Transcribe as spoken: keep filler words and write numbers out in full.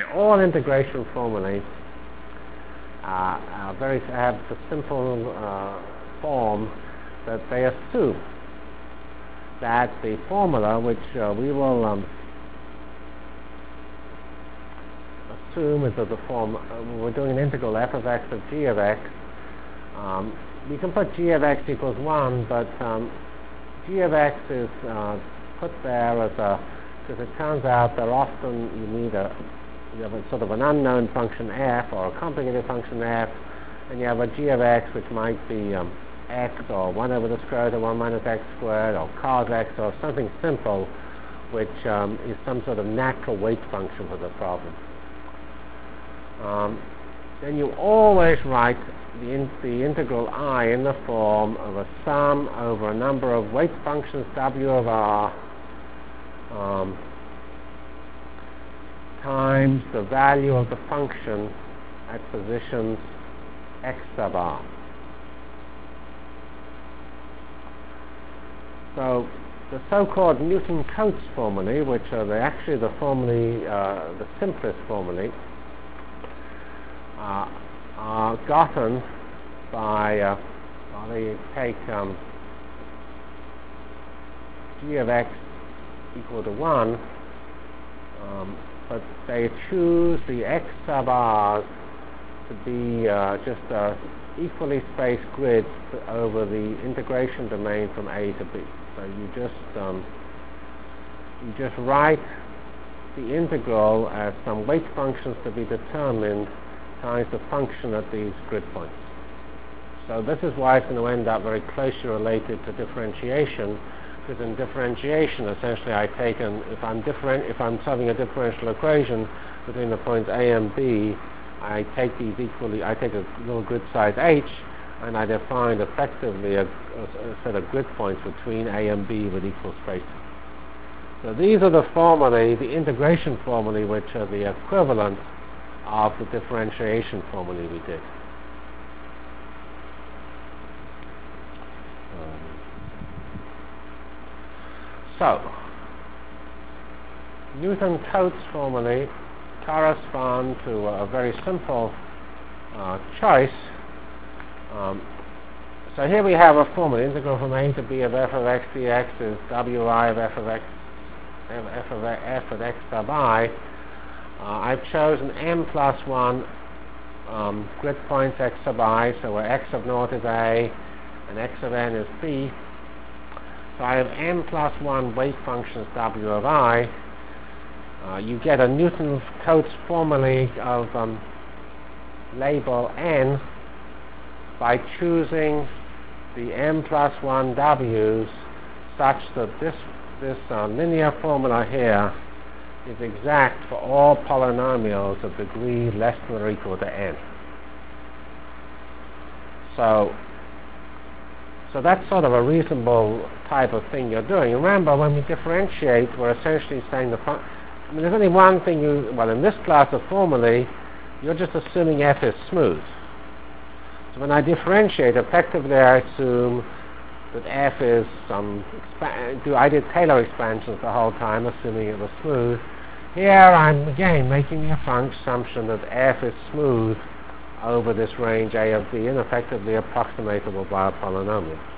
all integration formulae uh, are very have the simple uh, form that they assume that the formula, which uh, we will um, assume is of the form, uh, we're doing an integral f of x of g of x. Um, we can put g of x equals one, but um, g of x is uh, put there as a, because it turns out that often you need a, you have a sort of an unknown function f or a complicated function f, and you have a g of x which might be um, x or one over the square root of one minus x squared or cos x or something simple, which um, is some sort of natural weight function for the problem. Um, then you always write the, in, the integral I in the form of a sum over a number of weight functions w of r um, times the value of the function at positions x sub r. So the so-called Newton-Cotes formulae, which are the, actually the formulae, uh, the simplest formulae, uh, are gotten by, uh, well, they take um, g of x equal to one, um, but they choose the x sub r's to be uh, just uh, equally spaced grids over the integration domain from A to B. So you just um, you just write the integral as some weight functions to be determined times the function at these grid points. So this is why it's going to end up very closely related to differentiation, because in differentiation, essentially, I take an, if I'm different, if I'm solving a differential equation between the points A and B, I take these equally. I take a little grid size H, and I define effectively a, a, a set of grid points between A and B with equal spacing. So these are the formulae, the integration formulae, which are the equivalent of the differentiation formulae we did. Um, so, Newton-Cotes formulae correspond to a very simple uh, choice. Um, so here we have a formula, integral from A to B of f of x dx is wi of f of x, f of f of x sub I. Uh, I've chosen m plus one um, grid points x sub I, so where x of naught is A and x of n is B. So I have m plus one weight functions w of I. Uh, you get a Newton-Cotes formulae of um, label n by choosing the m plus one w's such that this, this uh, linear formula here is exact for all polynomials of degree less than or equal to n. So, so that's sort of a reasonable type of thing you're doing. Remember, when we differentiate, we're essentially saying the fun I mean, there's only one thing you, well, in this class of formulae, you're just assuming f is smooth. So when I differentiate, effectively I assume that f is some, do I did Taylor expansions the whole time, assuming it was smooth. Here I'm, again, making the assumption that f is smooth over this range A of B and effectively approximatable by a polynomial.